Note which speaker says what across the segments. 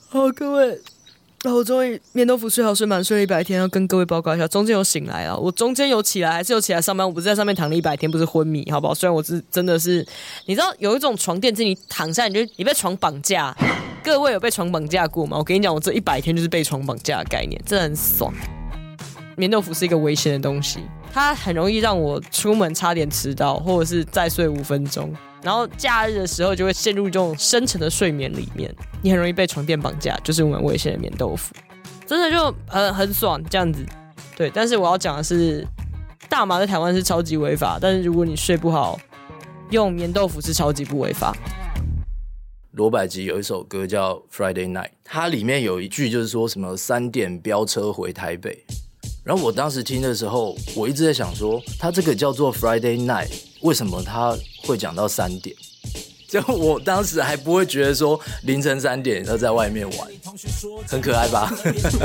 Speaker 1: 好，各位，我终于棉豆腐睡好睡满睡了100天，要跟各位报告一下，中间有醒来啊，我中间有起来，还是有起来上班，我不是在上面躺了100天，不是昏迷，好不好？虽然我是真的是，你知道有一种床垫是你躺下你被床绑架，各位有被床绑架过吗？我跟你讲，我这100天就是被床绑架的概念，真的很爽。棉豆腐是一个危险的东西，它很容易让我出门差点迟到，或者是再睡5分钟。然后假日的时候就会陷入这种深沉的睡眠里面，你很容易被床垫绑架，就是我们危险的棉豆腐，真的就很爽这样子。对，但是我要讲的是，大麻在台湾是超级违法，但是如果你睡不好，用棉豆腐是超级不违法。
Speaker 2: 罗百吉有一首歌叫《Friday Night》，它里面有一句就是说什么3点飙车回台北，然后我当时听的时候，我一直在想说，他这个叫做 Friday Night， 为什么他会讲到3点？就我当时还不会觉得说凌晨3点要在外面玩，很可爱吧？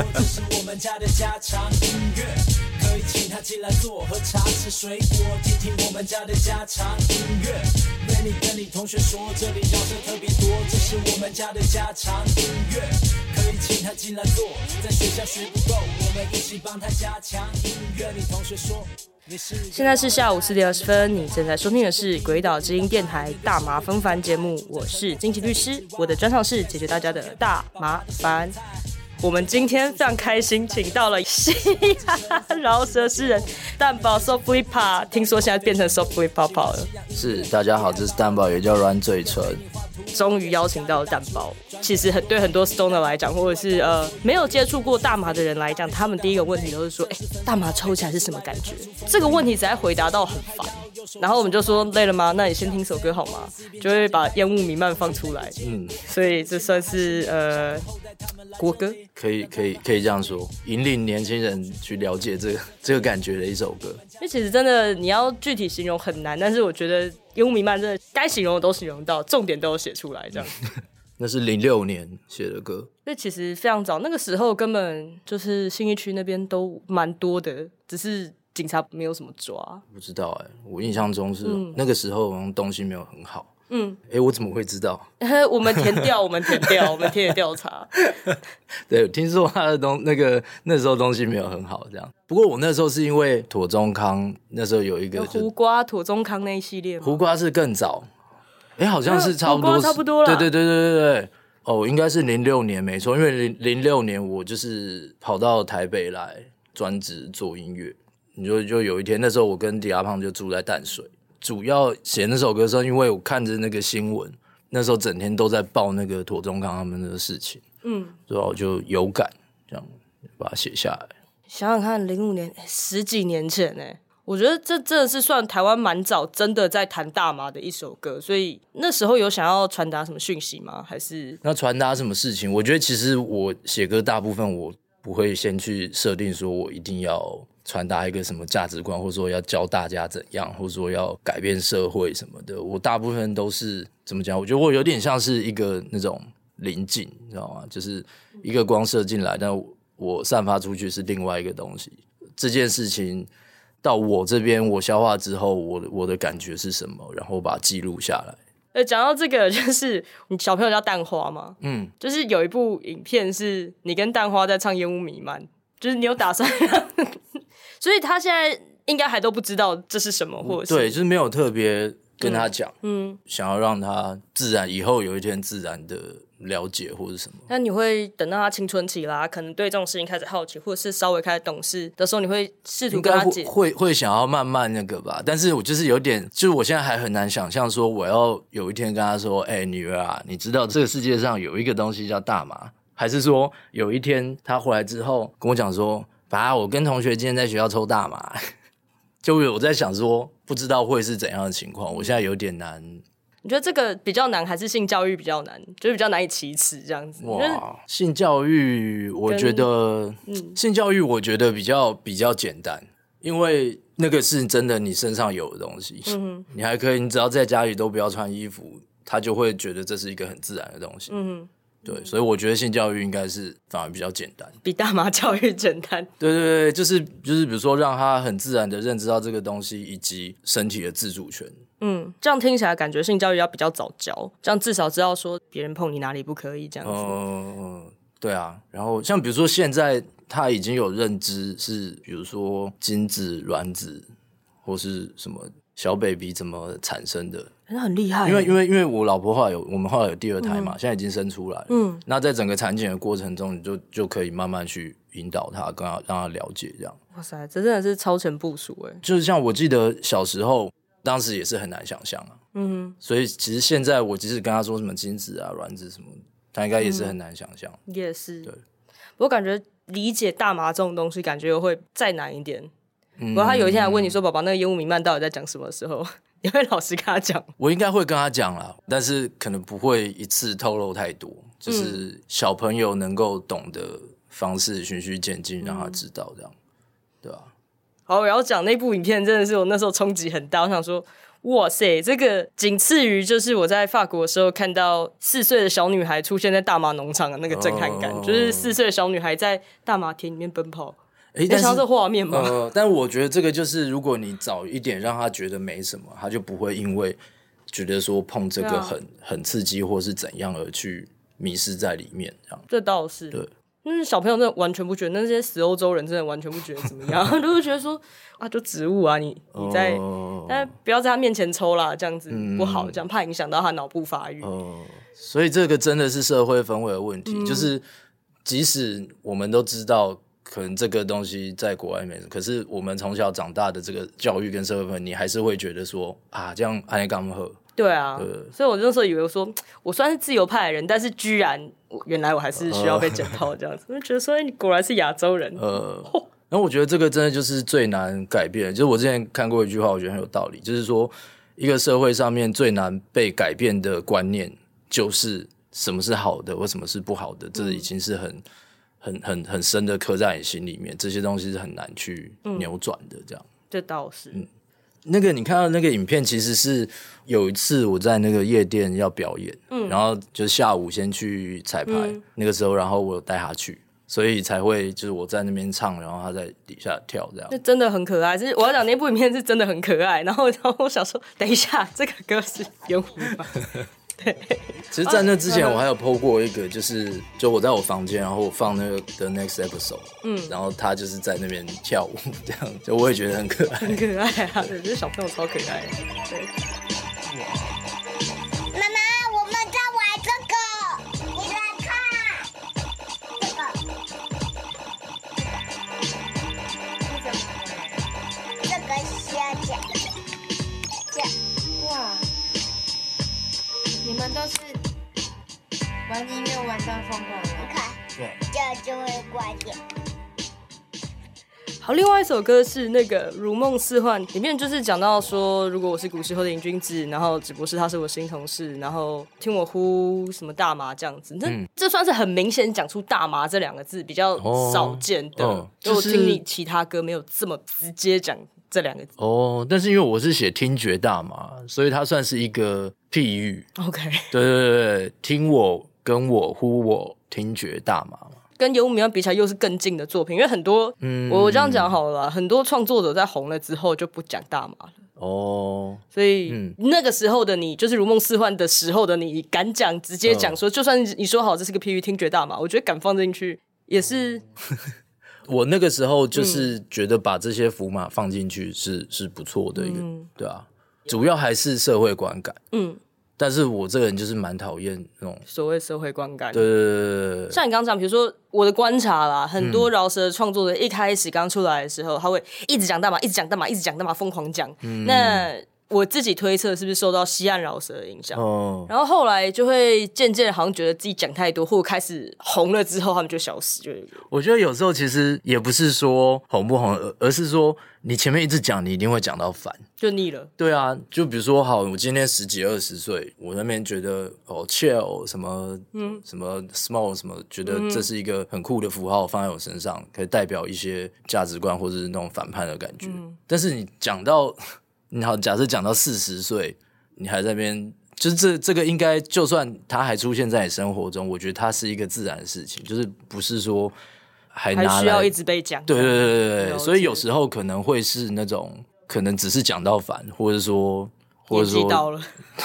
Speaker 2: 可以请他进来坐，喝茶吃水果，听听我们家的家常音乐。Lenny 跟你同学说，这里饶舌特别多，这是我们家的家常音乐。可以请他进来坐，在学校学不够，我们一起帮他加强音乐。你同学说。
Speaker 1: 现在是下午4点20分，你正在收听的是鬼岛之音电台大麻纷繁节目，我是金奇律师，我的专长是解决大家的大麻烦。我们今天非常开心，请到了嘻哈饶舌诗人蛋堡 Soft Flipper， 听说现在变成 Soft Flipper 了。
Speaker 2: 是，大家好，这是蛋堡，也叫软嘴唇。
Speaker 1: 终于邀请到蛋堡。其实对很多 stoner 来讲，或者是没有接触过大麻的人来讲，他们第一个问题都是说，大麻抽起来是什么感觉？这个问题实在回答到很烦。然后我们就说累了吗？那你先听首歌好吗？就会把烟雾弥漫放出来。所以这算是国歌，
Speaker 2: 可以这样说，引领年轻人去了解这个感觉的一首歌。
Speaker 1: 因为其实真的你要具体形容很难，但是我觉得烟雾弥漫真的该形容的都形容到，重点都有写出来这样。
Speaker 2: 那是06年写的歌，
Speaker 1: 所以其实非常早，那个时候根本就是信义区那边都蛮多的，只是警察没有什么抓。
Speaker 2: 不知道我印象中是那个时候好像东西没有很好。我怎么会知道？
Speaker 1: 我们填调，我们田野调查。
Speaker 2: 对，听说他的那时候东西没有很好，这样。不过我那时候是因为妥中康那时候有一个
Speaker 1: 胡瓜妥中康那一系列吗？
Speaker 2: 胡瓜是更早，好像是差不多，
Speaker 1: 胡瓜差不多了。
Speaker 2: 对。应该是06年没错，因为06年我就是跑到台北来专职做音乐。你就有一天，那时候我跟迪亚胖就住在淡水。主要写那首歌的时候，因为我看着那个新闻，那时候整天都在报那个妥中康他们的事情，所以我就有感，这样把它写下来。
Speaker 1: 想想看，05年10几年前我觉得这真的是算台湾蛮早真的在谈大麻的一首歌，所以那时候有想要传达什么讯息吗？还是
Speaker 2: 那传达什么事情？我觉得其实我写歌大部分我不会先去设定说我一定要传达一个什么价值观，或者说要教大家怎样，或者说要改变社会什么的。我大部分都是怎么讲？我觉得我有点像是一个那种棱镜，你知道吗？就是一个光射进来，但我散发出去是另外一个东西。这件事情到我这边我消化之后，我的感觉是什么，然后把它记录下来。
Speaker 1: 讲到这个，就是你小朋友叫蛋花吗？就是有一部影片是你跟蛋花在唱《烟雾弥漫》，就是你有打算让所以他现在应该还都不知道这是什么，或者是
Speaker 2: 对，就是没有特别跟他讲，想要让他自然以后有一天自然的了解或者什么。
Speaker 1: 那你会等到他青春期啦，可能对这种事情开始好奇，或者是稍微开始懂事的时候，你会试图跟他解，
Speaker 2: 会想要慢慢那个吧。但是我就是有点，就是我现在还很难想象说我要有一天跟他说，女儿啊，你知道这个世界上有一个东西叫大麻，还是说有一天他回来之后跟我讲说，爸，我跟同学今天在学校抽大麻。就我在想说，不知道会是怎样的情况，我现在有点难。
Speaker 1: 你觉得这个比较难，还是性教育比较难？就是比较难以启齿这样子。
Speaker 2: 哇，性教育，我觉得，性教育我觉得比较简单，因为那个是真的你身上有的东西，你还可以，你只要在家里都不要穿衣服，他就会觉得这是一个很自然的东西。对，所以我觉得性教育应该是反而比较简单，
Speaker 1: 比大麻教育简单。
Speaker 2: 对，就是比如说让他很自然的认知到这个东西以及身体的自主权。
Speaker 1: 这样听起来感觉性教育要比较早教，这样至少知道说别人碰你哪里不可以这样子。
Speaker 2: 对啊，然后像比如说现在他已经有认知是，比如说精子、卵子或是什么小 baby 怎么产生的，
Speaker 1: 很厉害。
Speaker 2: 因为我老婆我们后来有第2胎嘛，现在已经生出来了。那在整个产检的过程中，你就可以慢慢去引导他，让他了解这样。
Speaker 1: 哇塞，这真的是超前部署哎！
Speaker 2: 就是像我记得小时候，当时也是很难想象啊。所以其实现在我即使跟他说什么精子啊、卵子什么，他应该也是很难想象。
Speaker 1: 也是。
Speaker 2: 对。
Speaker 1: 我感觉理解大麻这种东西，感觉会再难一点。如果他有一天来问你说：“宝宝，那个烟雾弥漫到底在讲什么？”的时候，你会老实跟他讲？
Speaker 2: 我应该会跟他讲啦，但是可能不会一次透露太多，就是小朋友能够懂的方式，循序渐进，让他知道这样，对吧？
Speaker 1: 好，然后讲那部影片真的是我那时候冲击很大，我想说，哇塞，这个仅次于就是我在法国的时候看到4岁的小女孩出现在大麻农场的那个震撼感，就是4岁的小女孩在大麻田里面奔跑。你想到这画面吗？
Speaker 2: 但我觉得这个就是，如果你早一点让他觉得没什么，他就不会因为觉得说碰这个很刺激或是怎样而去迷失在里面。
Speaker 1: 这倒是。对。但是小朋友真的完全不觉得，那些死欧洲人真的完全不觉得怎么样，都是觉得说啊，就植物啊，你在，但不要在他面前抽啦，这样子不好，这样怕影响到他脑部发育。
Speaker 2: 所以这个真的是社会氛围的问题，就是即使我们都知道，可能这个东西在国外没什么，可是我们从小长大的这个教育跟社会氛围，你还是会觉得说啊，这样安尼干喝。
Speaker 1: 对啊，所以我那时候以为说，我虽然是自由派的人，但是居然原来我还是需要被检讨这样子，我就觉得说，你果然是亚洲人。
Speaker 2: 然后我觉得这个真的就是最难改变的，就是我之前看过一句话，我觉得很有道理，就是说，一个社会上面最难被改变的观念，就是什么是好的或什么是不好的，这已经是很深的刻在你心里面，这些东西是很难去扭转的，这样。
Speaker 1: 这倒是。
Speaker 2: 那个你看到那个影片，其实是有一次我在那个夜店要表演，然后就下午先去彩排，那个时候，然后我有带他去，所以才会就是我在那边唱，然后他在底下跳这样。
Speaker 1: 那真的很可爱，就是我要讲那部影片是真的很可爱。然后我想说，等一下，这个歌是烟雾吗？对，
Speaker 2: 其实在那之前我还有 po 过一个，就我在我房间，然后我放那个 The Next Episode，然后他就是在那边跳舞，这样就我也觉得很可爱，
Speaker 1: 很可爱啊！对，这小朋友超可爱的。对，
Speaker 3: 妈妈，我们在玩这个，你来看，这个虾饺，
Speaker 4: 哇！你们都是玩音乐玩到疯狂了，
Speaker 3: 你看，这就会关掉。
Speaker 1: 好，另外一首歌是那个《如梦似幻》，里面就是讲到说，如果我是古时候的瘾君子，然后只不过是他是我新同事，然后听我呼什么大麻这样子，这算是很明显讲出大麻这2个字，比较少见的。就我听你其他歌没有这么直接讲这2个字。
Speaker 2: 但是因为我是写听觉大麻，所以它算是一个譬喻。
Speaker 1: OK，
Speaker 2: 对，听我跟我呼我听觉大麻嘛。
Speaker 1: 跟游牧民比起来又是更近的作品，因为很多我这样讲好了啦，很多创作者在红了之后就不讲大麻了。所以那个时候的你，就是如梦似幻的时候的你，敢讲直接讲说，就算你说好这是个譬喻听觉大麻，我觉得敢放进去也是。
Speaker 2: 我那个时候就是觉得把这些符码放进去是不错的一个，对啊，主要还是社会观感。但是我这个人就是蛮讨厌那种
Speaker 1: 所谓社会观感。
Speaker 2: 对，
Speaker 1: 像你刚刚讲，比如说我的观察啦，很多饶舌的创作者一开始刚出来的时候，他会一直讲大麻，一直讲大麻，一直讲大麻，疯狂讲。那我自己推测是不是受到西岸饶舌的影响？然后后来就会渐渐好像觉得自己讲太多，或者开始红了之后，他们就消失。
Speaker 2: 我觉得有时候其实也不是说红不红，而是说你前面一直讲，你一定会讲到烦，
Speaker 1: 就腻了。
Speaker 2: 对啊，就比如说，好，我今天10几20岁，我那边觉得chill 什么什么 small 什么，觉得这是一个很酷的符号，放在我身上，可以代表一些价值观或者是那种反叛的感觉。但是你讲到你好，假设讲到40岁，你还在那边，就是这个应该，就算它还出现在你生活中，我觉得它是一个自然的事情，就是不是说还拿来
Speaker 1: 需要一直被讲。
Speaker 2: 对，所以有时候可能会是那种，可能只是讲到烦，或者说或者说
Speaker 1: 到了。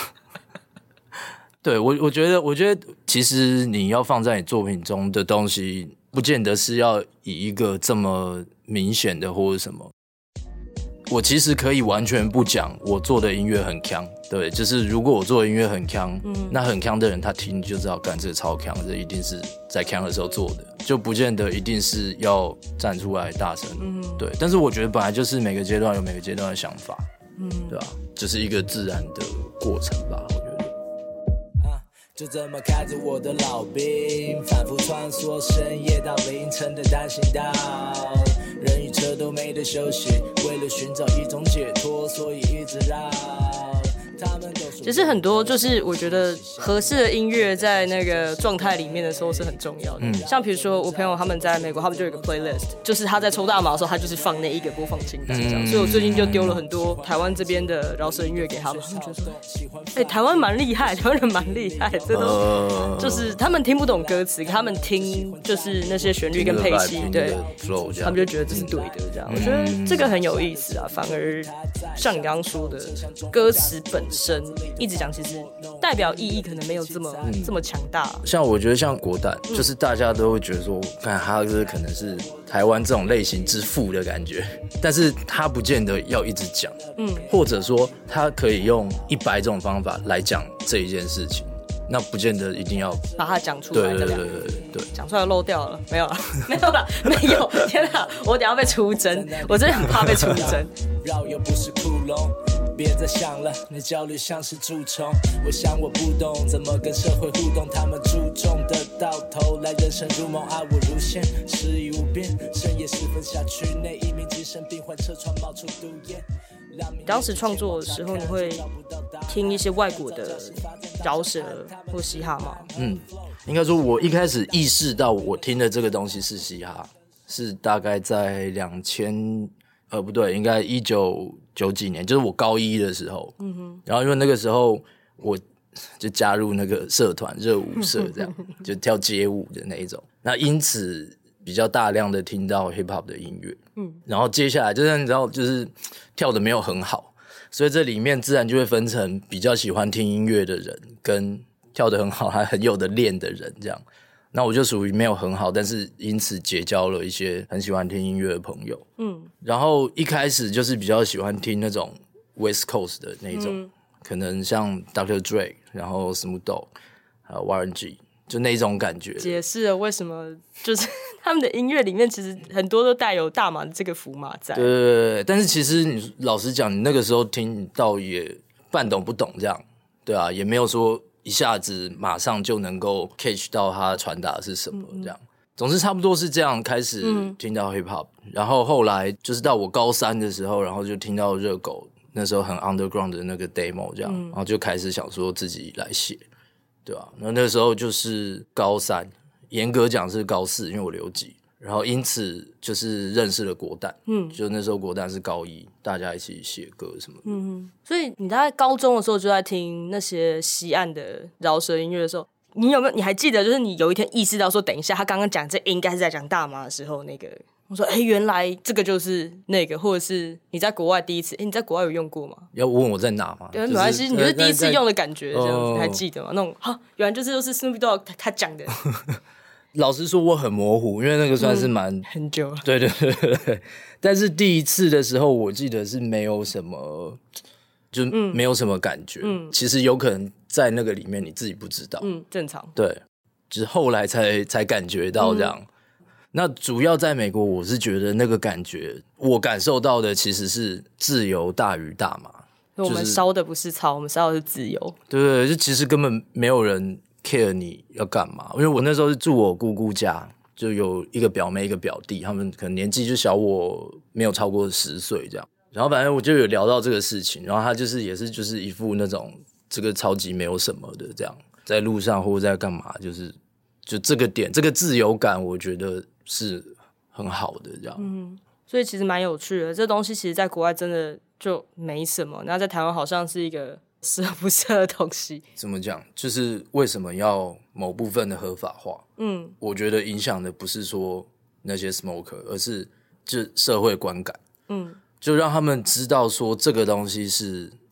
Speaker 2: 对我觉得其实你要放在你作品中的东西，不见得是要以一个这么明显的或者什么。我其实可以完全不讲我做的音乐很强，对，就是如果我做的音乐很强，那很强的人他听就知道，干这个超强，这一定是在强的时候做的，就不见得一定是要站出来大声，对。但是我觉得本来就是每个阶段有每个阶段的想法，对吧？就是一个自然的过程吧，我觉得。
Speaker 5: 就这么开着我的老兵，反复穿梭深夜到凌晨的单行道，人与车都没得休息，为了寻找一种解脱，所以一直绕。
Speaker 1: 其实很多就是我觉得合适的音乐在那个状态里面的时候是很重要的。像比如说我朋友他们在美国，他们就有一个 playlist， 就是他在抽大麻的时候，他就是放那一个播放清单这样。所以我最近就丢了很多台湾这边的饶舌音乐给他们，他们觉得说，台湾蛮厉害，台湾人蛮厉害，这都就是他们听不懂歌词，他们听就是那些旋律跟配器，对，他们就觉得这是对的这样。我觉得这个很有意思啊，反而像你刚刚说的，歌词本身一直讲，其实代表意义可能没有这么强大。
Speaker 2: 像我觉得像国蛋，就是大家都会觉得说，看他这可能是台湾这种类型之父的感觉，但是他不见得要一直讲，或者说他可以用100种方法来讲这一件事情，那不见得一定要
Speaker 1: 把它讲出来。
Speaker 2: 对，
Speaker 1: 讲出来漏掉了，没有了，没有了，没有！天哪，我等一下被出征，我真的很怕被出征。
Speaker 5: 绕又不是窟窿，别再想了，你焦虑像是蛀虫。我想我不懂怎么跟社会互动，他们注重的到头来人生如梦，爱我如线，诗意无边。深夜时分辖区内，一名精神病患车窗冒出毒烟。
Speaker 1: 当时创作的时候，你会听一些外国的饶舌或嘻哈吗？
Speaker 2: 应该说，我一开始意识到我听的这个东西是嘻哈，是大概在不对，应该1990几年，就是我高一的时候。然后因为那个时候我就加入那个社团热舞社，这样就跳街舞的那一种。那因此比较大量的听到 hip hop 的音乐。然后接下来就是你知道，就是跳的没有很好，所以这里面自然就会分成比较喜欢听音乐的人跟跳得很好还很有的练的人这样。那我就属于没有很好，但是因此结交了一些很喜欢听音乐的朋友。然后一开始就是比较喜欢听那种 West Coast 的那种，可能像 Dr. Dre， 然后 Snoop Dogg， 还有 Warren G， 就那种感觉。
Speaker 1: 解释了为什么就是他们的音乐里面其实很多都带有大麻的这个符码在。
Speaker 2: 对，但是其实你老实讲，你那个时候听到也半懂不懂这样，对啊，也没有说一下子马上就能够 catch 到他传达的是什么这样。总之差不多是这样开始听到 hip hop，然后后来就是到我高3的时候，然后就听到热狗那时候很 underground 的那个 demo 这样，然后就开始想说自己来写，对吧？那时候就是高3，严格讲是高4，因为我留级，然后因此就是认识了国蛋，就那时候国蛋是高1，大家一起写歌什么的。
Speaker 1: 所以你大概高中的时候就在听那些西岸的饶舌音乐的时候，你还记得就是你有一天意识到说等一下他刚刚讲这应该是在讲大麻的时候，那个我说原来这个就是那个，或者是你在国外第一次你在国外有用过吗？
Speaker 2: 要问我在哪吗？
Speaker 1: 对，没关系，你就是第一次用的感觉这样子，你还记得吗？那种原来就是 Snoop Dogg 他讲的。
Speaker 2: 老实说我很模糊，因为那个算是蛮
Speaker 1: 很久了。
Speaker 2: 对，但是第一次的时候我记得是没有什么，就没有什么感觉。其实有可能在那个里面你自己不知道。
Speaker 1: 正常。
Speaker 2: 对，就是后来才感觉到这样。那主要在美国，我是觉得那个感觉，我感受到的其实是自由大于大麻。
Speaker 1: 我们烧的不是草，我们烧的是自由。
Speaker 2: 对，就其实根本没有人 care 你要干嘛，因为我那时候是住我姑姑家，就有一个表妹一个表弟，他们可能年纪就小我没有超过10岁这样。然后反正我就有聊到这个事情，然后他也是一副那种这个超级没有什么的这样，在路上或者在干嘛，就这个点，这个自由感，我觉得是很好的这样。
Speaker 1: 所以其实蛮有趣的，这东西其实在国外真的就没什么，那在台湾好像是一个适合不适合的东西。
Speaker 2: 怎么讲？就是为什么要某部分的合法化？我觉得影响的不是说那些 smoker， 而是就社会观感。就让他们知道说这个东西是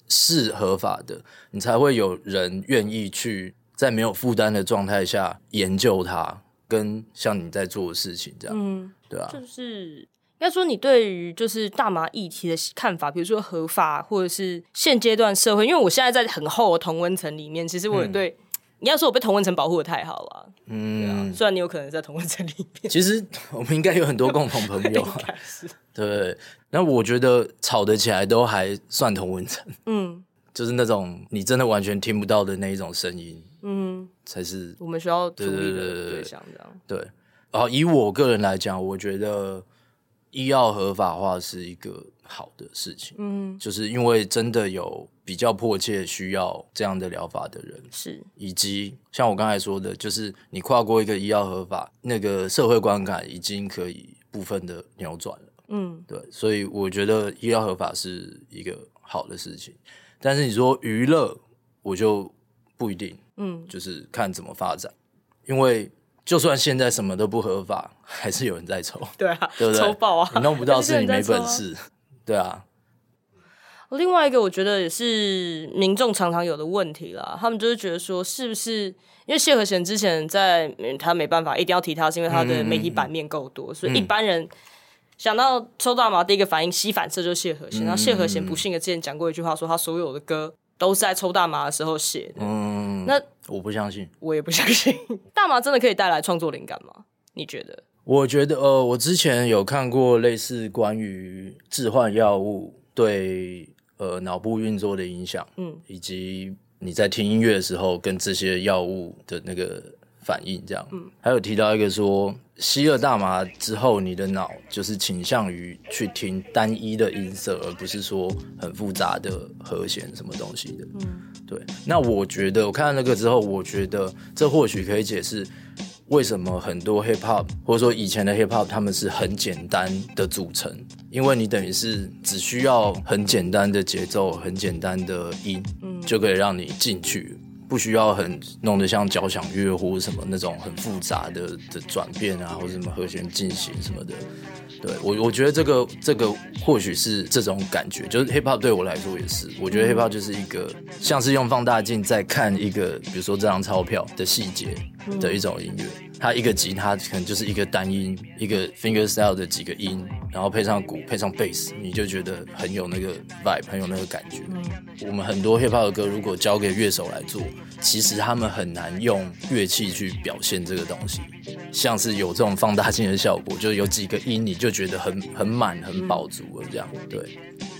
Speaker 2: 是合法的，你才会有人愿意去在没有负担的状态下研究它，跟像你在做的事情这样，对啊，
Speaker 1: 就是应该说你对于就是大麻议题的看法，比如说合法或者是现阶段社会，因为我现在在很厚的同温层里面，其实我也对。你要说我被同温层保护的太好了，对啊，虽然你有可能在同温层里面，
Speaker 2: 其实我们应该有很多共同朋友啊，对。那我觉得吵得起来都还算同温层，就是那种你真的完全听不到的那一种声音，才是
Speaker 1: 我们需要处理的对象，这样
Speaker 2: 对。然后以我个人来讲，我觉得医药合法化是一个好的事情，就是因为真的有比较迫切需要这样的疗法的人，
Speaker 1: 是，
Speaker 2: 以及像我刚才说的，就是你跨过一个医药合法，那个社会观感已经可以部分的扭转了，对，所以我觉得医药合法是一个好的事情，但是你说娱乐，我就不一定，就是看怎么发展，因为就算现在什么都不合法，还是有人在抽，
Speaker 1: 对啊，
Speaker 2: 对不对？
Speaker 1: 抽爆啊，
Speaker 2: 你弄不到是你没本事，对啊。
Speaker 1: 另外一个我觉得也是民众常常有的问题啦，他们就是觉得说是不是因为谢和弦之前在他没办法一定要提他，是因为他的媒体版面够多，所以一般人想到抽大麻第一个反应吸反射就是谢和弦，然后谢和弦不幸的之前讲过一句话，说他所有的歌都是在抽大麻的时候写的，那
Speaker 2: 我不相信，
Speaker 1: 我也不相信大麻真的可以带来创作灵感吗？你觉得？
Speaker 2: 我觉得我之前有看过类似关于致幻药物对脑部运作的影响，以及你在听音乐的时候跟这些药物的那个反应这样，还有提到一个说吸了大麻之后你的脑就是倾向于去听单一的音色，而不是说很复杂的和弦什么东西的，对。那我觉得我看到那个之后，我觉得这或许可以解释为什么很多 hip hop 或者说以前的 hip hop 他们是很简单的组成，因为你等于是只需要很简单的节奏很简单的音，就可以让你进去，不需要很弄得像交响乐或者什么那种很复杂的转变啊，或者什么和弦进行什么的。对，我觉得这个或许是这种感觉，就是 hip hop 对我来说也是，我觉得 hip hop 就是一个像是用放大镜在看一个比如说这张钞票的细节的一种音乐，它一个吉他可能就是一个单音，一个 finger style 的几个音，然后配上鼓配上 bass， 你就觉得很有那个 vibe， 很有那个感觉。我们很多 hip hop 的歌如果交给乐手来做，其实他们很难用乐器去表现这个东西，像是有这种放大镜的效果，就是有几个音你就觉得很满很饱足了这样。对，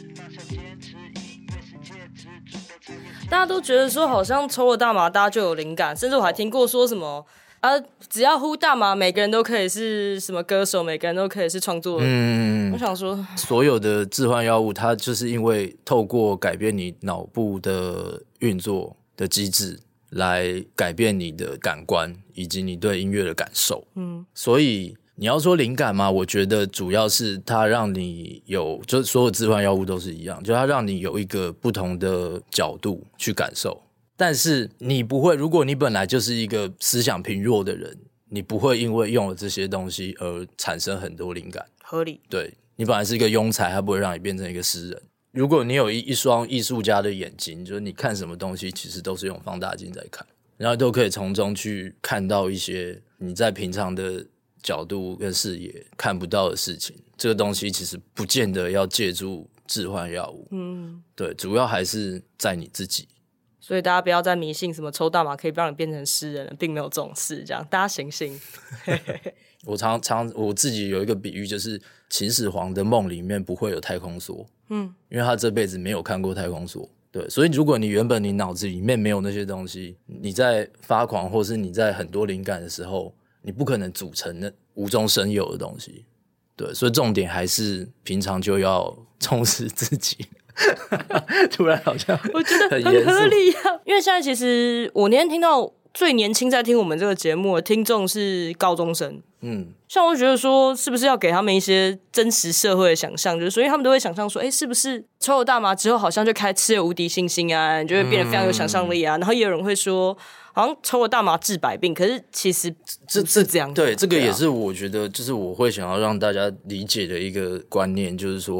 Speaker 1: 大家都觉得说好像抽了大麻大家就有灵感，甚至我还听过说什么只要呼大麻每个人都可以是什么歌手，每个人都可以是创作人。我想说
Speaker 2: 所有的致幻药物它就是因为透过改变你脑部的运作的机制来改变你的感官以及你对音乐的感受，所以你要说灵感嘛，我觉得主要是它让你有，就是所有致幻药物都是一样，就它让你有一个不同的角度去感受，但是你不会，如果你本来就是一个思想贫弱的人，你不会因为用了这些东西而产生很多灵感，
Speaker 1: 合理。
Speaker 2: 对，你本来是一个庸才，它不会让你变成一个诗人。如果你有一双艺术家的眼睛，就是你看什么东西其实都是用放大镜在看，然后都可以从中去看到一些你在平常的角度跟视野看不到的事情，这个东西其实不见得要借助致幻药物，对，主要还是在你自己。
Speaker 1: 所以大家不要再迷信什么抽大麻可以让你变成诗人了，并没有这种事，这样大家醒醒。
Speaker 2: 我常我自己有一个比喻，就是秦始皇的梦里面不会有太空梭，因为他这辈子没有看过太空梭。对，所以如果你原本你脑子里面没有那些东西，你在发狂或是你在很多灵感的时候，你不可能组成那无中生有的东西。对，所以重点还是平常就要充实自己。突然好像
Speaker 1: 我觉得很合理啊，因为现在其实我那天听到最年轻在听我们这个节目的听众是高中生，像我觉得说是不是要给他们一些真实社会的想象，就是所以他们都会想象说是不是抽了大麻之后好像就吃了无敌星星啊，你就会变得非常有想象力啊，然后也有人会说好像抽了大麻治百病，可是其实不是这样。
Speaker 2: 对，这个也是我觉得就是我会想要让大家理解的一个观念，就是说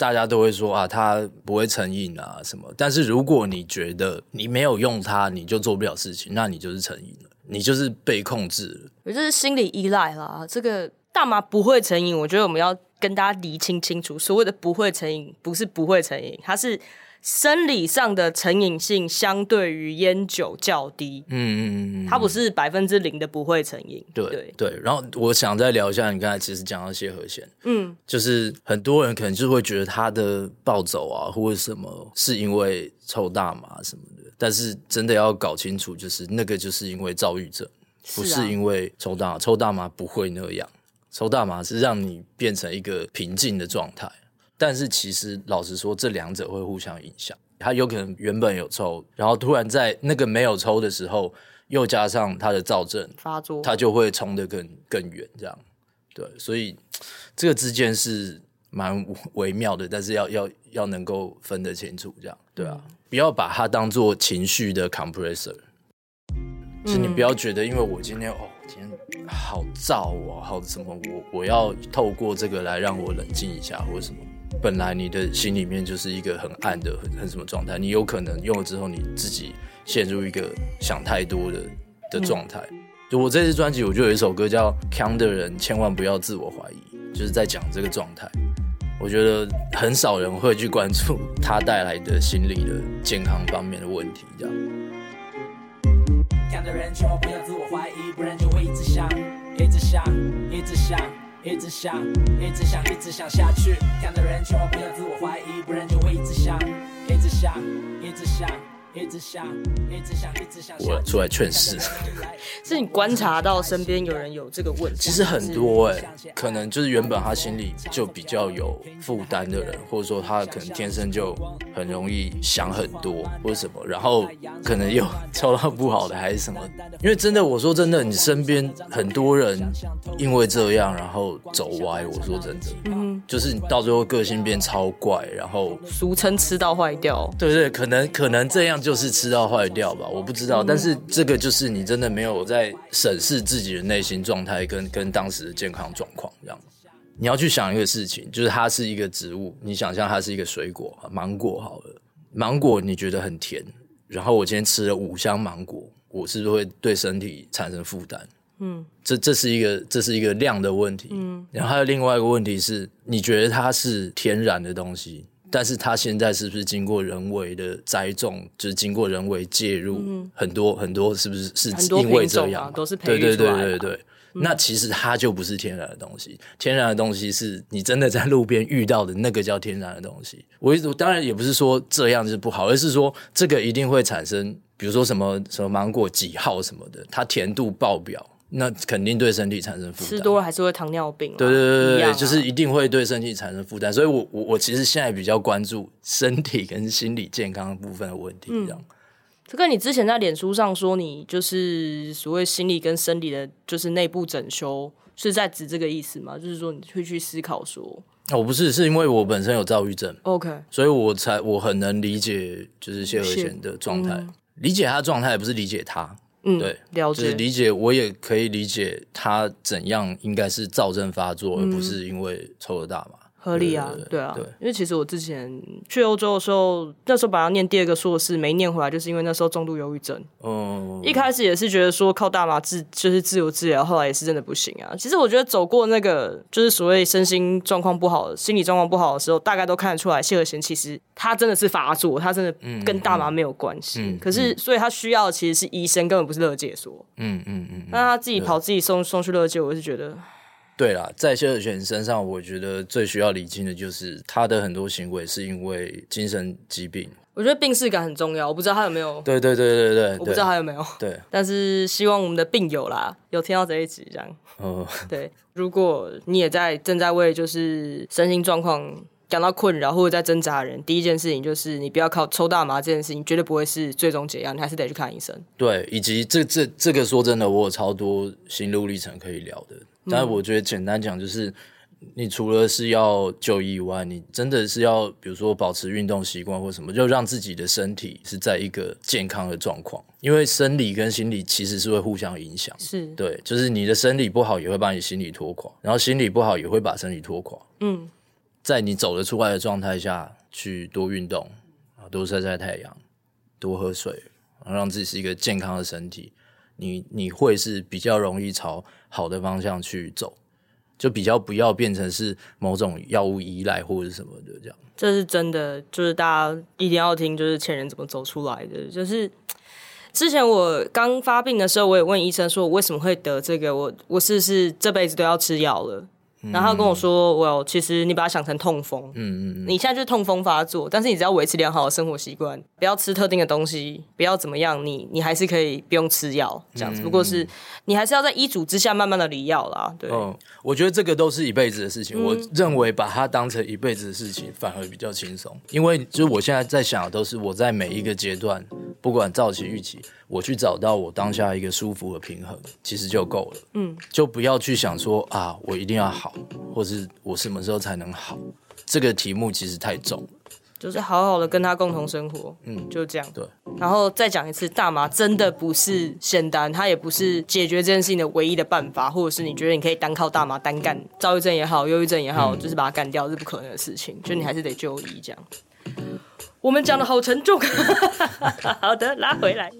Speaker 2: 大家都会说啊，它不会成瘾啊什么。但是如果你觉得你没有用它，你就做不了事情，那你就是成瘾了，你就是被控制了。
Speaker 1: 我就是心理依赖啦。这个大麻不会成瘾，我觉得我们要跟大家厘清清楚，所谓的不会成瘾，不是不会成瘾，它是生理上的成瘾性相对于烟酒较低。它不是0%的不会成瘾。
Speaker 2: 对。然后我想再聊一下，你刚才其实讲到谢和弦，就是很多人可能就会觉得他的暴走啊，或者什么是因为抽大麻什么的，但是真的要搞清楚，就是那个就是因为躁郁症，不是因为抽大麻。抽大麻不会那样，抽大麻是让你变成一个平静的状态。但是其实老实说，这两者会互相影响。他有可能原本有抽，然后突然在那个没有抽的时候，又加上他的躁症
Speaker 1: 发作，
Speaker 2: 他就会冲得更远，这样。对，所以这个之间是蛮微妙的，但是要能够分得清楚，这样对啊，不要把它当做情绪的 compressor。就是你不要觉得，因为我今天好躁哦，好什么，我要透过这个来让我冷静一下，或者什么。本来你的心里面就是一个很暗的很什么状态，你有可能用了之后你自己陷入一个想太多的状态。就我这次专辑，我就有一首歌叫《强的人千万不要自我怀疑》，就是在讲这个状态。我觉得很少人会去关注它带来的心理的健康方面的问题，这样。
Speaker 5: 强的人千万不要自我怀疑，不然就会一直想，一直想，一直想。一直想，一直想，一直想下去。强的人千万不要自我怀疑，不然就会一直想，一直想，一直想，一直想，一直想，一直想。
Speaker 2: 我出来劝世，
Speaker 1: 是你观察到身边有人有这个问题？
Speaker 2: 其实很多可能就是原本他心里就比较有负担的人，或者说他可能天生就很容易想很多或者什么，然后可能又抽到不好的还是什么。因为真的，我说真的，你身边很多人因为这样然后走歪。我说真的，就是你到最后个性变超怪，然后
Speaker 1: 俗称吃到坏掉。
Speaker 2: 对，可能这样就是吃到坏掉吧，我不知道。但是这个就是你真的没有在审视自己的内心状态跟当时的健康状况这样。你要去想一个事情，就是它是一个植物，你想象它是一个水果，芒果好了，芒果你觉得很甜，然后我今天吃了5箱芒果，我是不是会对身体产生负担？这是一个量的问题。然后还有另外一个问题是，你觉得它是天然的东西，但是它现在是不是经过人为的栽种，就是经过人为介入，很多是不是因为这样？
Speaker 1: 都是培育出来的。
Speaker 2: 对。那其实它就不是天然的东西，天然的东西是你真的在路边遇到的那个叫天然的东西。我当然也不是说这样就是不好，而是说这个一定会产生，比如说什么芒果几号什么的，它甜度爆表，那肯定对身体产生负担。
Speaker 1: 吃多了还是会糖尿病。
Speaker 2: 对，就是一定会对身体产生负担。所以我其实现在比较关注身体跟心理健康部分的问题，这样。
Speaker 1: 这跟你之前在脸书上说你就是所谓心理跟生理的就是内部整修，是在指这个意思吗？就是说你会去思考说
Speaker 2: 我不是，是因为我本身有躁郁症
Speaker 1: OK，
Speaker 2: 所以我很能理解就是谢和弦的状态，理解他的状态不是理解他，对，
Speaker 1: 了解，
Speaker 2: 就是理解，我也可以理解他怎样应该是躁症发作，而不是因为抽了大麻。
Speaker 1: 合理啊，对啊，因为其实我之前去欧洲的时候，那时候本来要念第2个硕士，没念回来，就是因为那时候重度忧郁症。一开始也是觉得说靠大麻就是自由治疗，后来也是真的不行啊。其实我觉得走过那个就是所谓身心状况不好、心理状况不好的时候，大概都看得出来，谢和弦其实他真的是发作，他真的跟大麻没有关系。可是所以他需要的其实是医生，根本不是勒戒所。那他自己跑自己送去勒戒，我是觉得。
Speaker 2: 对啦，在谢和弦身上，我觉得最需要理清的就是他的很多行为是因为精神疾病。
Speaker 1: 我觉得病识感很重要，我不知道他有没有。
Speaker 2: 对，
Speaker 1: 我不知道他有没有。
Speaker 2: 对，
Speaker 1: 但是希望我们的病友啦，有听到这一集这样。对，如果你也正在为就是身心状况感到困扰或者在挣扎的人，第一件事情就是你不要靠抽大麻这件事情，绝对不会是最终解药，你还是得去看医生。对，
Speaker 2: 以及这个说真的，我有超多心路历程可以聊的。但是我觉得简单讲，就是你除了是要就医以外，你真的是要比如说保持运动习惯或什么，就让自己的身体是在一个健康的状况。因为生理跟心理其实是会互相影响，
Speaker 1: 是
Speaker 2: 对，就是你的生理不好也会把你心理拖垮，然后心理不好也会把身体拖垮。 在你走得出来的状态下去多运动，多晒晒太阳，多喝水，让自己是一个健康的身体，你会是比较容易朝好的方向去走，就比较不要变成是某种药物依赖或者什么的这样。
Speaker 1: 这是真的，就是大家一定要听，就是前人怎么走出来的。就是之前我刚发病的时候，我也问医生说，我为什么会得这个？我是不是这辈子都要吃药了？然后他跟我说，其实你把它想成痛风，你现在就是痛风发作，但是你只要维持良好的生活习惯，不要吃特定的东西，不要怎么样，你还是可以不用吃药这样子。不过是你还是要在医嘱之下慢慢的离药啦。对，
Speaker 2: 我觉得这个都是一辈子的事情。我认为把它当成一辈子的事情反而比较轻松，因为就是我现在在想的都是我在每一个阶段，不管早期预期，我去找到我当下一个舒服的平衡，其实就够了。就不要去想说啊，我一定要好，或是我什么时候才能好，这个题目其实太重了。
Speaker 1: 就是好好的跟他共同生活，就这样。
Speaker 2: 对，
Speaker 1: 然后再讲一次，大麻真的不是仙丹，它也不是解决这件事情的唯一的办法，或者是你觉得你可以单靠大麻单干躁郁症也好，忧郁症也好，就是把它干掉是不可能的事情，就你还是得就医这样。我们讲的好沉重，好的，拉回来。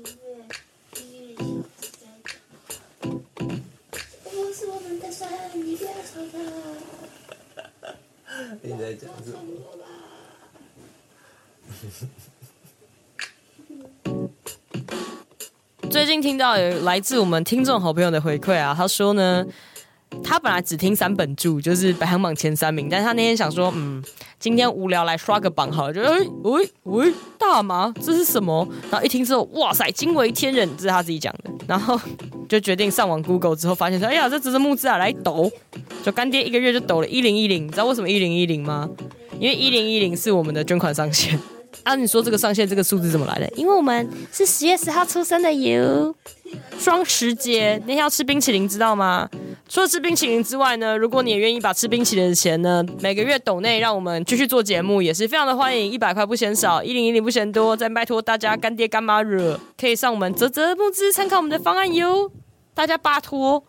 Speaker 3: 我是我们的神，你不要吵他。
Speaker 2: 你在讲什么？
Speaker 1: 最近听到有来自我们听众好朋友的回馈啊，他说呢，他本来只听3本柱，就是排行榜前3名，但是他那天想说，今天无聊来刷个榜好了，就喂，大麻这是什么？然后一听之后，哇塞，惊为天人，这是他自己讲的，然后就决定上网 Google 之后，发现说，哎呀，这只是募资啊，来抖，就干爹1个月就抖了1010，你知道为什么1010吗？因为1010是我们的捐款上限。啊，你说这个上限这个数字怎么来的？因为我们是10月10号出生的哟，双十节那天要吃冰淇淋，知道吗？除了吃冰淇淋之外呢，如果你也愿意把吃冰淇淋的钱呢，每个月抖内让我们继续做节目，也是非常的欢迎，100块不嫌少，1010不嫌多，再拜托大家干爹干妈惹，可以上我们嘖募资参考我们的方案哟，大家拜托。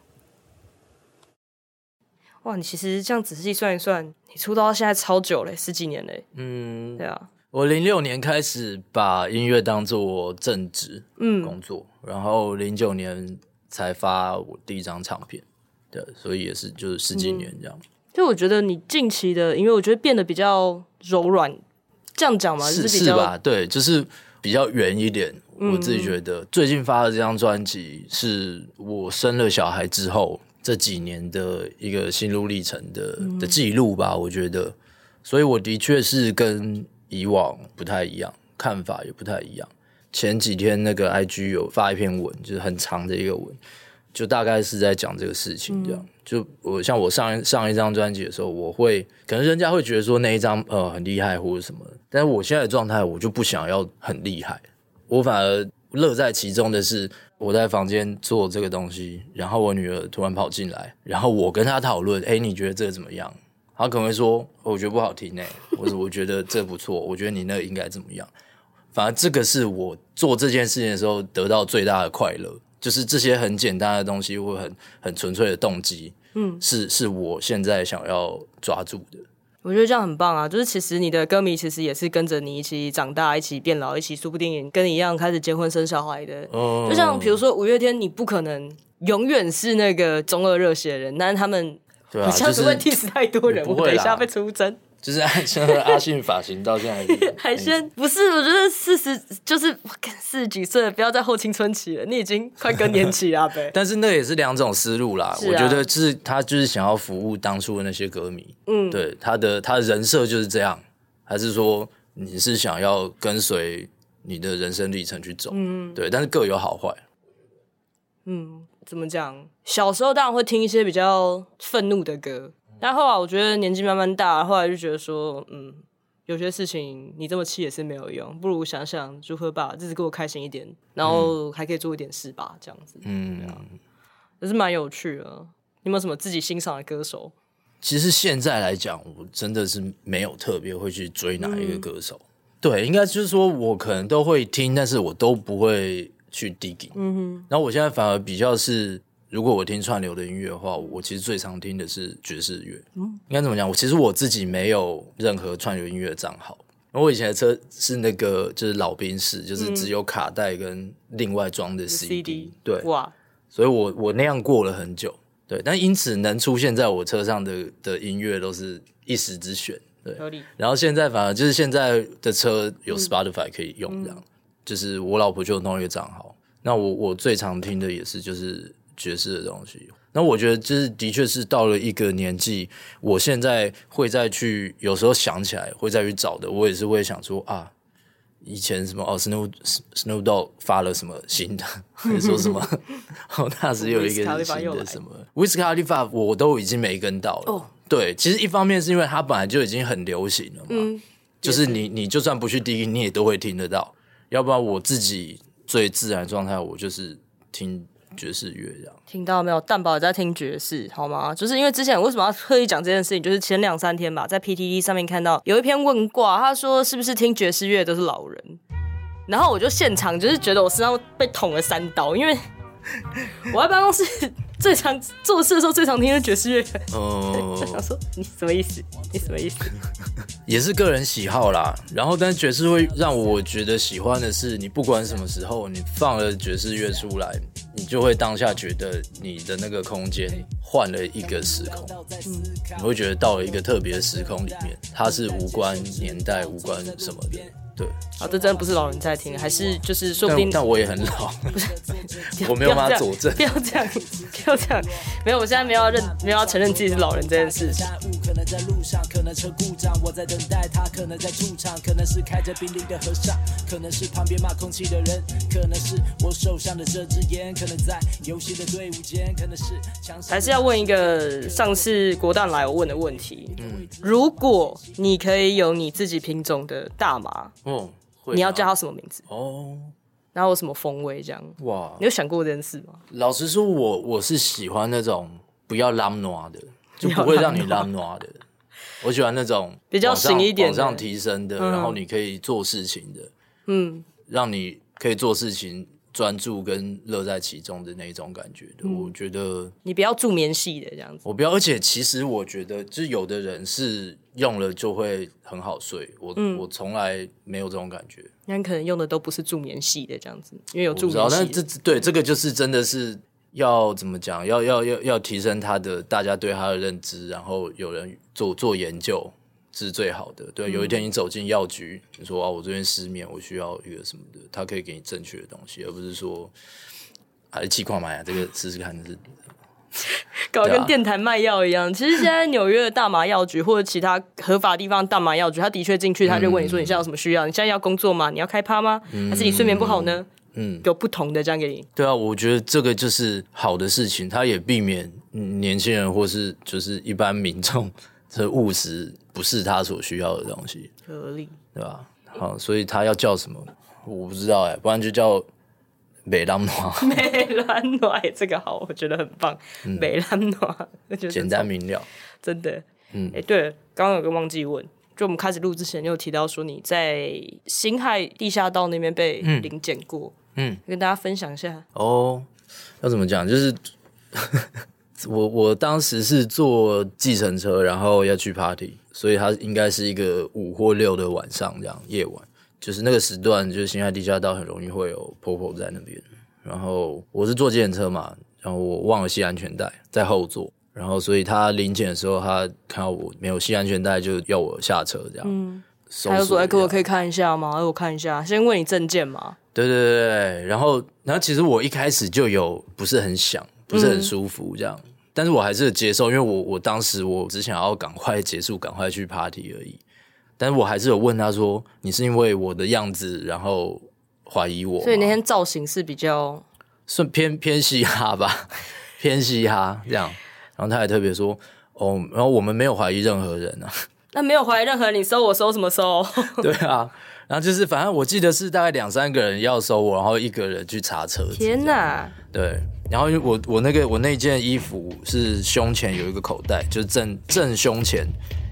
Speaker 1: 哇，你其实这样仔细算一算，你出道到现在超久嘞，10几年嘞。对啊。
Speaker 2: 我06年开始把音乐当作我正职工作，然后09年才发我第一张唱片，对，所以也是就是10几年这样。
Speaker 1: 就我觉得你近期的音乐，我觉得变得比较柔软，这样讲吗？
Speaker 2: 是吧？对，就是比较圆一点。我自己觉得最近发的这张专辑是我生了小孩之后这几年的一个心路历程的记录吧，我觉得。所以我的确是跟以往不太一样，看法也不太一样。前几天那个 IG 有发一篇文，就是很长的一个文，就大概是在讲这个事情这样。就像我上一张专辑的时候，我会可能人家会觉得说那一张很厉害或者什么，但是我现在的状态我就不想要很厉害，我反而乐在其中的是我在房间做这个东西，然后我女儿突然跑进来，然后我跟她讨论，你觉得这个怎么样？他可能会说，我觉得不好听或者我觉得这不错，我觉得你那个应该怎么样。反而这个是我做这件事情的时候得到最大的快乐，就是这些很简单的东西或很纯粹的动机，是我现在想要抓住的。
Speaker 1: 我觉得这样很棒啊！就是其实你的歌迷其实也是跟着你一起长大、一起变老、一起说不定跟你一样开始结婚生小孩的。就像比如说5月天，你不可能永远是那个中二热血的人，但是他们
Speaker 2: 对啊，
Speaker 1: 好像是会 diss 太多人，我等一下被出征。
Speaker 2: 就是阿信发型到现在
Speaker 1: 还先不是，我觉得就是40几岁了，不要在后青春期了，你已经快更年期了呗。
Speaker 2: 但是那也是2种思路啦，我觉得是他就是想要服务当初的那些歌迷，对他的人设就是这样，还是说你是想要跟随你的人生历程去走，对，但是各有好坏。
Speaker 1: 怎么讲？小时候当然会听一些比较愤怒的歌。但后来我觉得年纪慢慢大，后来就觉得说，有些事情你这么气也是没有用，不如想想如何把日子过得开心一点，然后还可以做一点事吧，这样子。对啊，也是蛮有趣的。你有没有什么自己欣赏的歌手？
Speaker 2: 其实现在来讲，我真的是没有特别会去追哪一个歌手。对，应该就是说我可能都会听，但是我都不会去 digging。然后我现在反而比较是如果我听串流的音乐的话，我其实最常听的是爵士乐。应该怎么讲？其实我自己没有任何串流音乐的账号。我以前的车是那个就是老宾士，就是只有卡带跟另外装的 CD。对，
Speaker 1: 哇，
Speaker 2: 所以我那样过了很久。对，但因此能出现在我车上的音乐都是一时之选。对，
Speaker 1: 合理。
Speaker 2: 然后现在反而就是现在的车有 Spotify 可以用，这样。就是我老婆就弄一个账号。那我最常听的也是就是爵士的东西。那我觉得就是的确是到了一个年纪，我现在会再去有时候想起来会再去找的，我也是会想说啊，以前什么Snoop Dogg 发了什么新的，还是说什么那时有一个新的什么 Wiz Khalifa 我都已经没跟到了。对，其实一方面是因为它本来就已经很流行了嘛，就是你就算不去听，你也都会听得到。要不然我自己最自然的状态，我就是听爵士乐这样。
Speaker 1: 听到没有？蛋堡也在听爵士，好吗？就是因为之前为什么要特意讲这件事情，就是前2-3天吧，在 PTT 上面看到有一篇问卦，他说是不是听爵士乐都是老人，然后我就现场就是觉得我身上被捅了3刀，因为我在办公室最常做事的时候最常听的爵士乐。他说你什么意思？你什么意思？
Speaker 2: 也是个人喜好啦。然后，但是爵士会让我觉得喜欢的是，你不管什么时候，你放了爵士乐出来，你就会当下觉得你的那个空间换了一个时空，你会觉得到了一个特别的时空里面，它是无关年代、无关什么的。对，
Speaker 1: 好，这真的不是老人在听，还是就是说不定，
Speaker 2: 但我也很老，我没有办法佐证。
Speaker 1: 不要这样，不要这样，没有，我现在没有要承认自己是老人这件事情。
Speaker 5: 可能在路上，可能车故障，我在等待他，可能在驻场，可能是开着宾利的和尚，可能是旁边骂空气的人，可能是我手上的这支烟，可能在游戏的队伍间，可能是
Speaker 1: 还是要问一个上次国蛋来我问的问题。如果你可以有你自己品种的大麻，你要叫它什么名字？然后有什么风味这样？哇，你有想过这件事吗？
Speaker 2: 老实说，我是喜欢那种不要拉暖的，就不会让你拉暖的。我喜欢那种
Speaker 1: 比较醒一点的，
Speaker 2: 往上提升的，然后你可以做事情的，让你可以做事情专注跟乐在其中的那一种感觉的。我觉得
Speaker 1: 你不要助眠系的这样子，
Speaker 2: 我不要。而且其实我觉得，就是有的人是用了就会很好睡，我从来没有这种感觉。
Speaker 1: 那你可能用的都不是助眠系的这样子，因为有助眠系。
Speaker 2: 但这个就是真的是要怎么讲？要提升大家对他的认知，然后有人做研究是最好的。对，有一天你走进药局，你说我这边失眠，我需要一个什么的，他可以给你正确的东西，而不是说气矿买这个试试看是。
Speaker 1: 搞得跟电台卖药一样。其实现在纽约的大麻药局或者其他合法地方大麻药局，他的确进去，他就问你说你现在有什么需要？你现在要工作吗？你要开趴吗？还是你睡眠不好呢？有不同的这样给你。
Speaker 2: 对啊，我觉得这个就是好的事情，它也避免年轻人或是就是一般民众这误食不是他所需要的东西。
Speaker 1: 合理，
Speaker 2: 对吧？好，所以他要叫什么？我不知道不然就叫。美兰暖，
Speaker 1: 美兰暖，这个好，我觉得很棒。美兰暖，
Speaker 2: 简单明了，
Speaker 1: 真的。对了，刚刚有个忘记问，就我们开始录之前，你有提到说你在辛亥地下道那边被临检过，跟大家分享一下。
Speaker 2: 要怎么讲？就是我当时是坐计程车，然后要去 party， 所以它应该是一个5或6的晚上，这样夜晚。就是那个时段，就是辛亥地下道很容易会有婆婆在那边。然后我是坐计程车嘛，然后我忘了系安全带在后座，然后所以他临检的时候，他看到我没有系安全带，就要我下车这样。
Speaker 1: 他就说：“我可以看一下吗？我看一下，先问你证件嘛。”
Speaker 2: 对，然后其实我一开始就有不是很想，不是很舒服这样，但是我还是接受，因为我当时我只想要赶快结束，赶快去 party 而已。但是我还是有问他说：“你是因为我的样子，然后怀疑我吗？”
Speaker 1: 所以那天造型是比较
Speaker 2: 算偏嘻哈吧，偏嘻哈这样。然后他还特别说：“然后我们没有怀疑任何人啊。”
Speaker 1: 那没有怀疑任何人，你收我收什么收？
Speaker 2: 对啊，然后就是反正我记得是大概2-3个人要收我，然后1个人去查车子。
Speaker 1: 天哪！
Speaker 2: 对，然后我那件衣服是胸前有一个口袋，就是正胸前。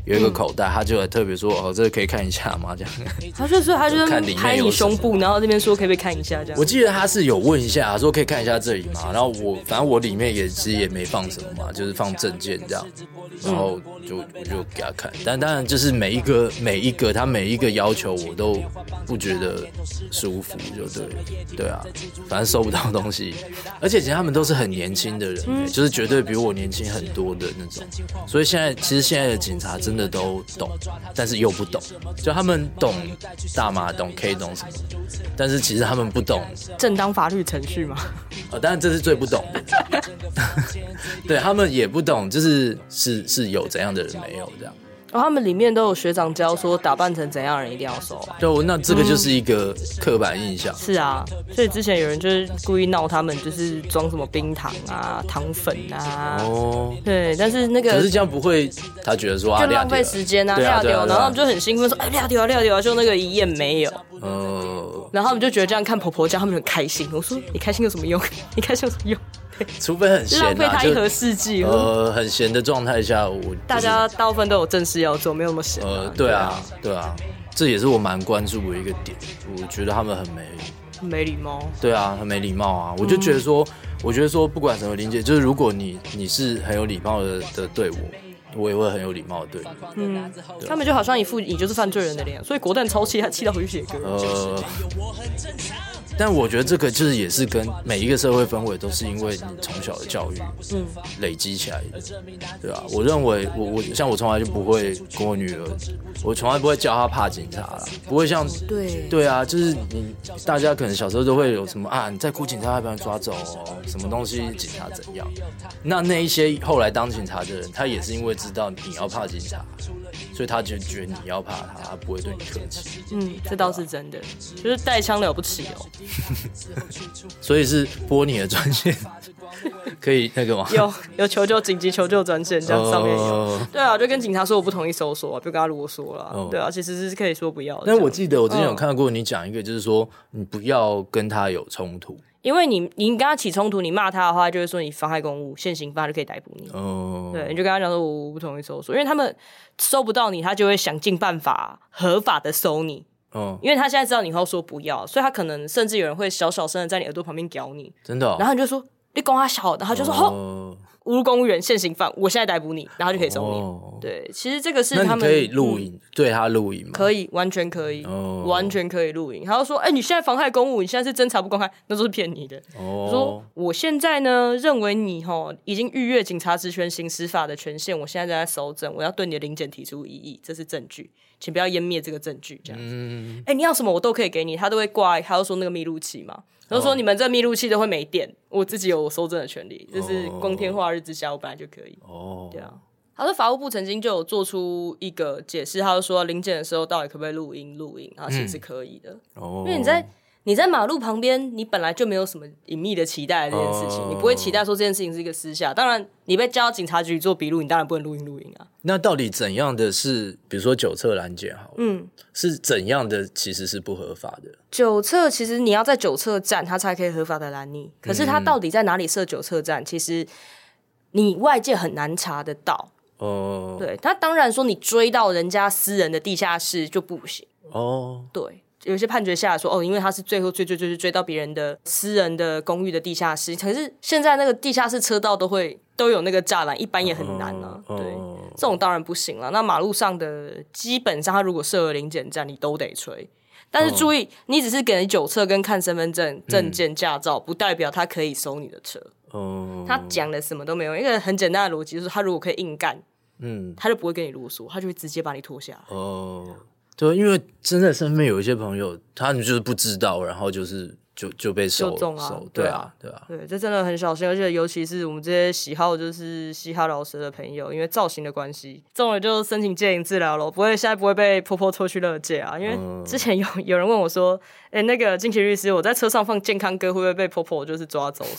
Speaker 2: 有一个口袋，他就还特别说哦，这个可以看一下吗？这样。
Speaker 1: 他就拍你胸部，然后这边说可以看一下这样。
Speaker 2: 我记得他是有问一下，说可以看一下这里嘛，然后反正我里面其实也没放什么嘛，就是放证件这样，然后我就给他看，但当然就是每一个他每一个要求我都不觉得舒服，就对啊，反正收不到东西，而且其实他们都是很年轻的人，就是绝对比我年轻很多的那种，所以其实现在的警察真的都懂，但是又不懂，就他们懂大麻，懂 K 懂什么，但是其实他们不懂
Speaker 1: 正当法律程序嘛。
Speaker 2: 当然这是最不懂的，对他们也不懂，就是有怎样的人没有这样。
Speaker 1: 他们里面都有学长教说打扮成怎样的人一定要收啊。
Speaker 2: 对，那这个就是一个刻板印象。
Speaker 1: 是啊，所以之前有人就是故意闹他们，就是装什么冰糖啊、糖粉啊。哦。对，但是那个
Speaker 2: 可是这样不会，他觉得说
Speaker 1: 就浪费时间啊，撂掉，然后他们就很兴奋说，撂掉，就那个一页没有。然后他们就觉得这样看婆婆家，他们很开心。我说你开心有什么用？你开心有什么用？
Speaker 2: 除非很闲，
Speaker 1: 浪费他一盒世纪。
Speaker 2: 很闲的状态下，
Speaker 1: 大家大部分都有正事要做，没有那么闲。
Speaker 2: 对啊，这也是我蛮关注的一个点。我觉得他们很
Speaker 1: 没礼貌。对
Speaker 2: 啊，很没礼貌啊！我就觉得说，不管什么理解，就是如果你是很有礼貌的对我也会很有礼貌的对你。
Speaker 1: 他们就好像一副你就是犯罪人的脸，所以国蛋超气，他气到回去写歌。
Speaker 2: 但我觉得这个就是也是跟每一个社会氛围都是因为你从小的教育累积起来的，对啊，我认为我像我从来就不会跟我女儿，我从来不会教她怕警察啦，不会像对啊，就是大家可能小时候都会有什么啊，你在哭警察会把你抓走哦，什么东西警察怎样？那一些后来当警察的人，他也是因为知道你要怕警察，所以他就觉得你要怕他不会对你客气。
Speaker 1: 这倒是真的，就是带枪了不起哦。
Speaker 2: 所以是拨你的专线可以那个吗？
Speaker 1: 有求救紧急求救专线，这样上面有。对啊，就跟警察说我不同意搜索，就跟他啰嗦了。对啊，其实是可以说不要的。
Speaker 2: 但我记得我之前有看过你讲一个，就是说你不要跟他有冲突，
Speaker 1: 因为你跟他起冲突，你骂他的话，就会说你妨害公务，现行犯就可以逮捕你。对，你就跟他讲说我不同意搜索，因为他们搜不到你，他就会想尽办法合法的搜你。因为他现在知道你会说不要，所以他可能甚至有人会小小声的在你耳朵旁边屌你，
Speaker 2: 真的。
Speaker 1: 然后你就说你讲他小，然后他就说侮辱公务员现行犯，我现在逮捕你，然后就可以收你。对，其实这个是他们。
Speaker 2: 那你可以录影，对他录影吗？
Speaker 1: 可以，完全可以，完全可以录影。他就说，你现在妨害公务，你现在是侦查不公开，那都是骗你的。说我现在呢，认为你已经逾越警察职权行使法的权限，我现在在搜证，我要对你的临检提出异议，这是证据，请不要湮灭这个证据。这样子，你要什么我都可以给你，他都会挂，他就说那个密录器嘛。然后说你们这密录器都会没电，我自己有搜证的权利，就是光天化日之下我本来就可以。对啊。他说法务部曾经就有做出一个解释，他就说临检的时候到底可不可以录音，然后其实是可以的。因为你在马路旁边，你本来就没有什么隐秘的期待的这件事情，你不会期待说这件事情是一个私下。当然，你被叫到警察局做笔录，你当然不能录音啊。
Speaker 2: 那到底怎样的是，比如说酒测拦检好了，是怎样的其实是不合法的？
Speaker 1: 酒测其实你要在酒测站，它才可以合法的拦你。可是它到底在哪里设酒测站，其实你外界很难查得到。对，他当然说你追到人家私人的地下室就不行。对。有些判决下来说，因为他是最后追到别人的私人的公寓的地下室，可是现在那个地下室车道都有那个栅栏，一般也很难啊。对，这种当然不行了。那马路上的基本上，他如果设了临检站，你都得吹。但是注意，你只是给人酒测跟看身份证、证件、驾照，不代表他可以收你的车。他讲的什么都没有。一个很简单的逻辑就是，他如果可以硬干，他就不会跟你啰嗦，他就会直接把你拖下来。
Speaker 2: 对，因为真的身边有一些朋友，他们就是不知道，然后就被收啊，对啊，
Speaker 1: 对，这真的很小心，而且尤其是我们这些喜好就是嘻哈老师的朋友，因为造型的关系，中了就申请戒瘾治疗了，现在不会被婆婆拖去勒戒啊。因为之前有人问我说，那个金奇律师，我在车上放健康歌会不会被婆婆就是抓走？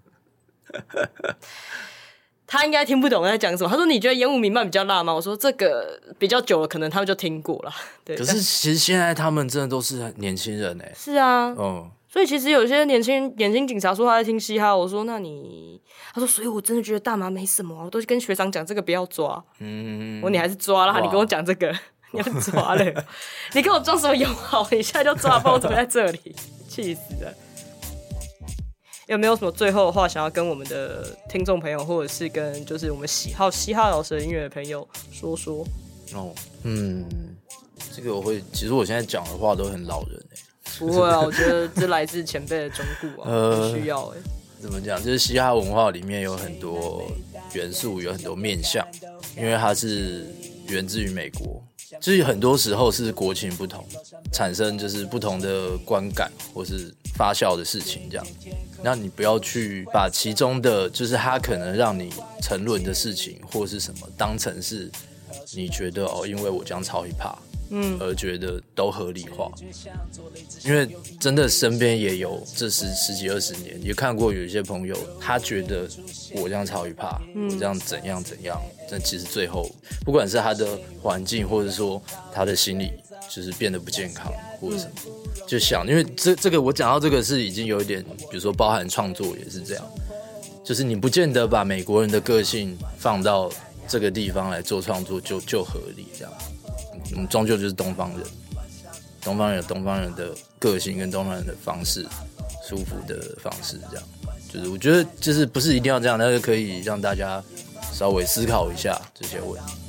Speaker 1: 他应该听不懂我在讲什么。他说：“你觉得烟雾弥漫比较辣吗？”我说：“这个比较久了，可能他们就听过了。”对。
Speaker 2: 可是其实现在他们真的都是年轻人
Speaker 1: 是啊， 所以其实有些年轻警察说他在听嘻哈，我说那你，他说所以我真的觉得大麻没什么，我都跟学长讲这个不要抓。我说你还是抓啦，你跟我讲这个，你要抓了，你跟我装什么友好？你现在就抓，不然我怎么在这里？气死了！有没有什么最后的话想要跟我们的听众朋友，或者是跟就是我们喜好嘻哈老师的音乐的朋友说说？
Speaker 2: 这个其实我现在讲的话都很老人
Speaker 1: 不会啊，我觉得这来自前辈的忠告啊，很需要
Speaker 2: 怎么讲？就是嘻哈文化里面有很多元素，有很多面向，因为它是源自于美国，就是很多时候是国情不同，产生就是不同的观感或是发酵的事情这样。那你不要去把其中的，就是它可能让你沉沦的事情或是什么，当成是你觉得因为我这样超hip hop。而觉得都合理化，因为真的身边也有这十几20年，也看过有一些朋友，他觉得我这样超hip hop，我这样怎样怎样，但其实最后不管是他的环境，或者说他的心理，就是变得不健康或者什么，就想，因为这个我讲到这个是已经有一点，比如说包含创作也是这样，就是你不见得把美国人的个性放到这个地方来做创作就合理这样。我们终究就是东方人，东方人有东方人的个性跟东方人的方式，舒服的方式，这样就是我觉得就是不是一定要这样，但是可以让大家稍微思考一下这些问题。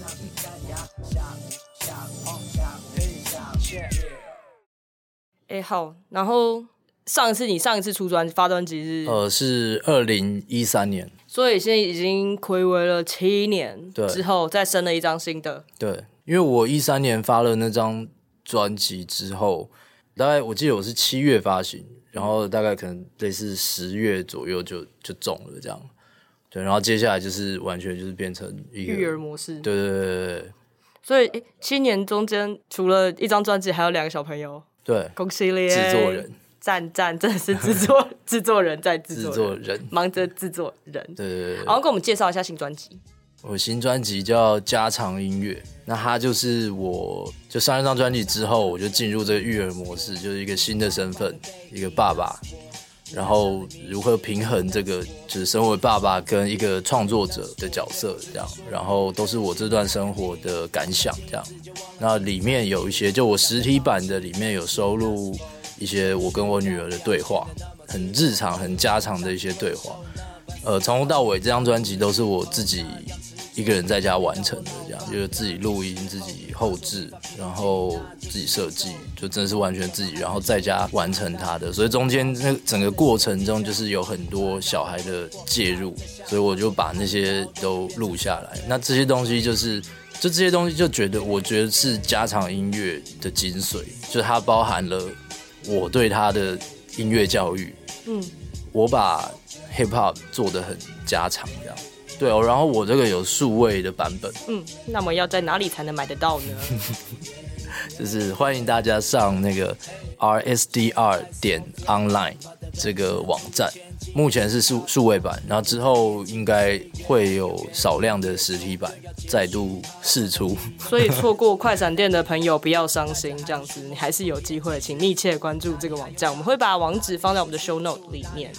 Speaker 1: 好，然后你上一次发专辑
Speaker 2: 是2013年，
Speaker 1: 所以现在已经睽违了7年之后，再生了一张新的。
Speaker 2: 对。因为我13年发了那张专辑之后，大概我记得我是7月发行，然后大概可能类似10月左右就中了这样，对，然后接下来就是完全就是变成一个
Speaker 1: 育儿模式，
Speaker 2: 对。
Speaker 1: 所以7年中间除了一张专辑，还有2个小朋友，
Speaker 2: 对，
Speaker 1: 恭喜你，
Speaker 2: 制作人，
Speaker 1: 赞，真的是制作人在制作人，忙着制作人，
Speaker 2: 对。
Speaker 1: 然后跟我们介绍一下新专辑。
Speaker 2: 我新专辑叫家常音乐，那它就是我就上一张专辑之后，我就进入这个育儿模式，就是一个新的身份，一个爸爸，然后如何平衡这个就是身为爸爸跟一个创作者的角色这样，然后都是我这段生活的感想这样。那里面有一些就我实体版的里面有收录一些我跟我女儿的对话，很日常很家常的一些对话。从头到尾这张专辑都是我自己一个人在家完成的，这样就是自己录音、自己后制，然后自己设计，就真的是完全自己，然后在家完成它的。所以中间那整个过程中，就是有很多小孩的介入，所以我就把那些都录下来。那这些东西就这些东西我觉得是家常音乐的精髓，就是它包含了我对它的音乐教育，我把 hip hop 做得很家常这样。对然后我这个有数位的版本。
Speaker 1: 那么要在哪里才能买得到呢？
Speaker 2: 就是欢迎大家上那个 rsdr.online 这个网站，目前是数位版，然后之后应该会有少量的实体版再度释出。
Speaker 1: 所以错过快闪店的朋友不要伤心，这样子你还是有机会，请密切关注这个网站，我们会把网址放在我们的 show note 里面。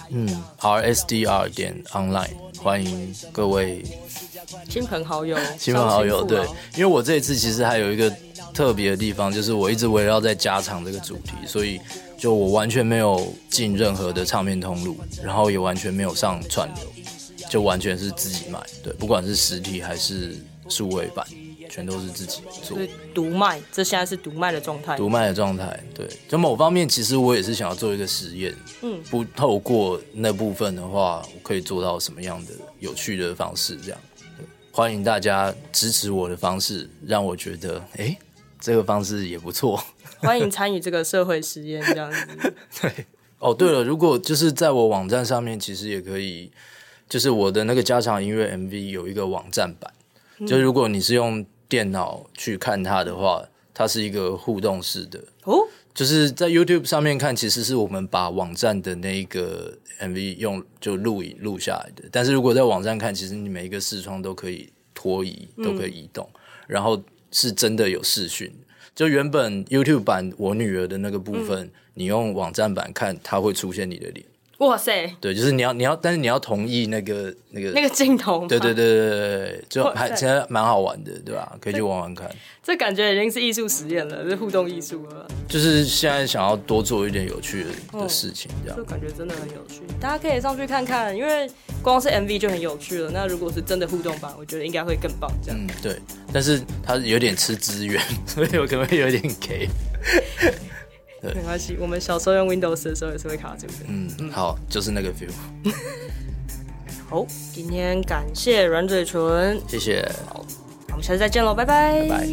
Speaker 2: rsdr.online 欢迎各位
Speaker 1: 亲朋好友，
Speaker 2: 对，因为我这一次其实还有一个特别的地方，就是我一直围绕在家常这个主题，所以就我完全没有进任何的唱片通路，然后也完全没有上串流，就完全是自己买，对，不管是实体还是数位版，全都是自己做。
Speaker 1: 所以独卖，这现在是独卖的状态。
Speaker 2: 对，就某方面其实我也是想要做一个实验，不透过那部分的话，我可以做到什么样的有趣的方式这样。欢迎大家支持我的方式，让我觉得这个方式也不错。
Speaker 1: 欢迎参与这个社会实验这样子。
Speaker 2: 对，对了，如果就是在我网站上面，其实也可以，就是我的那个家常音乐 MV 有一个网站版，就如果你是用电脑去看它的话，它是一个互动式的就是在 YouTube 上面看，其实是我们把网站的那个 MV 就录下来的。但是如果在网站看，其实你每一个视窗都可以拖移，都可以移动，然后是真的有视讯， 就原本 YouTube 版我女儿的那个部分，你用网站版看，它会出现你的脸。
Speaker 1: 哇塞！
Speaker 2: 对，就是你要，但是你要同意那个
Speaker 1: 镜头。
Speaker 2: 对，就还现在蛮好玩的，对吧？可以去玩玩看。
Speaker 1: 这感觉已经是艺术实验了，是互动艺术了。
Speaker 2: 就是现在想要多做一点有趣的事情，这样。
Speaker 1: 就感觉真的很有趣，大家可以上去看看，因为光是 MV 就很有趣了。那如果是真的互动版，我觉得应该会更棒。这样。
Speaker 2: 对，但是它有点吃资源，所以我可能会有点 K。
Speaker 1: 没关系，我们小时候用 Windows 的时候也是会卡住的。
Speaker 2: 好，就是那个 feel。
Speaker 1: 好，今天感谢软嘴唇，
Speaker 2: 谢谢。
Speaker 1: 好，我们下次再见喽，拜拜。
Speaker 2: 拜拜。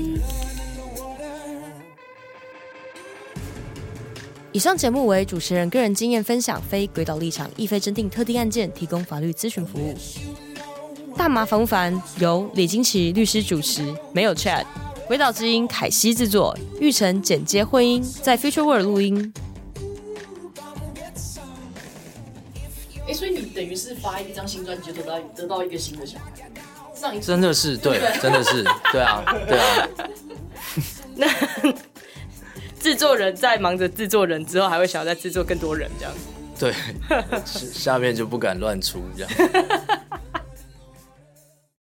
Speaker 1: 以上节目为主持人个人经验分享，非轨道立场，亦非侦定特定案件，提供法律咨询服务。大麻烦不烦由李金奇律师主持，没有 Chat。鬼岛之音凯西制作，玉成剪接混音，在 Future World 录音。
Speaker 6: 所以你等于是发一张新专辑，就得到一个新的小孩。
Speaker 2: 真的是对，真的是对啊。
Speaker 1: 那制作人在忙着制作人之后，还会想要再制作更多人这样。
Speaker 2: 对，下面就不敢乱出这样。